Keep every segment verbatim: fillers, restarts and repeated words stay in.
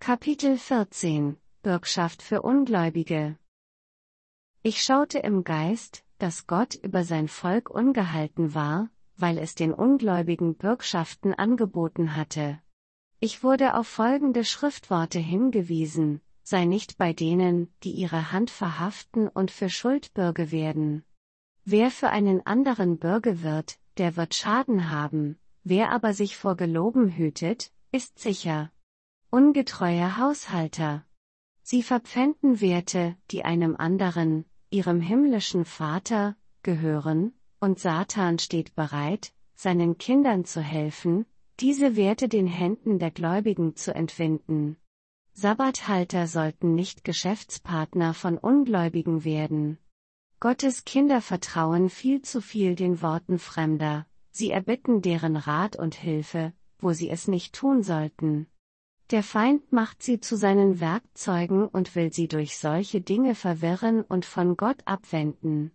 Kapitel vierzehn Bürgschaft für Ungläubige. Ich schaute im Geist, dass Gott über sein Volk ungehalten war, weil es den Ungläubigen Bürgschaften angeboten hatte. Ich wurde auf folgende Schriftworte hingewiesen: Sei nicht bei denen, die ihre Hand verhaften und für Schuldbürge werden. Wer für einen anderen Bürge wird, der wird Schaden haben, wer aber sich vor Gelogen hütet, ist sicher. Ungetreue Haushalter. Sie verpfänden Werte, die einem anderen, ihrem himmlischen Vater, gehören, und Satan steht bereit, seinen Kindern zu helfen, diese Werte den Händen der Gläubigen zu entwinden. Sabbathalter sollten nicht Geschäftspartner von Ungläubigen werden. Gottes Kinder vertrauen viel zu viel den Worten Fremder, sie erbitten deren Rat und Hilfe, wo sie es nicht tun sollten. Der Feind macht sie zu seinen Werkzeugen und will sie durch solche Dinge verwirren und von Gott abwenden.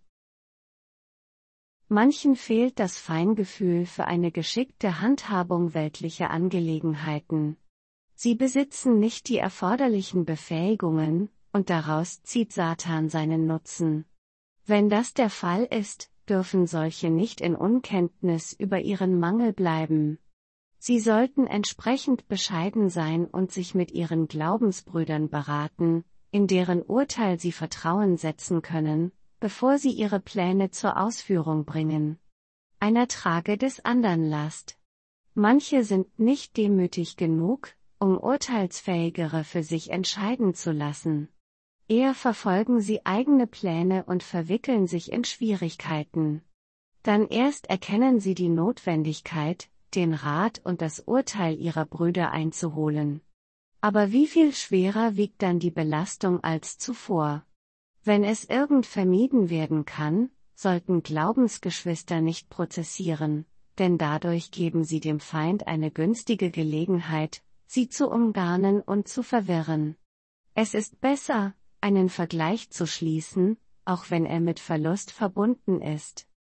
Manchen fehlt das Feingefühl für eine geschickte Handhabung weltlicher Angelegenheiten. Sie besitzen nicht die erforderlichen Befähigungen, und daraus zieht Satan seinen Nutzen. Wenn das der Fall ist, dürfen solche nicht in Unkenntnis über ihren Mangel bleiben. Sie sollten entsprechend bescheiden sein und sich mit ihren Glaubensbrüdern beraten, in deren Urteil sie Vertrauen setzen können, bevor sie ihre Pläne zur Ausführung bringen. Einer trage des andern Last. Manche sind nicht demütig genug, um Urteilsfähigere für sich entscheiden zu lassen. Eher verfolgen sie eigene Pläne und verwickeln sich in Schwierigkeiten. Dann erst erkennen sie die Notwendigkeit, den Rat und das Urteil ihrer Brüder einzuholen. Aber wie viel schwerer wiegt dann die Belastung als zuvor? Wenn es irgend vermieden werden kann, sollten Glaubensgeschwister nicht prozessieren, denn dadurch geben sie dem Feind eine günstige Gelegenheit, sie zu umgarnen und zu verwirren. Es ist besser, einen Vergleich zu schließen, auch wenn er mit Verlust verbunden ist.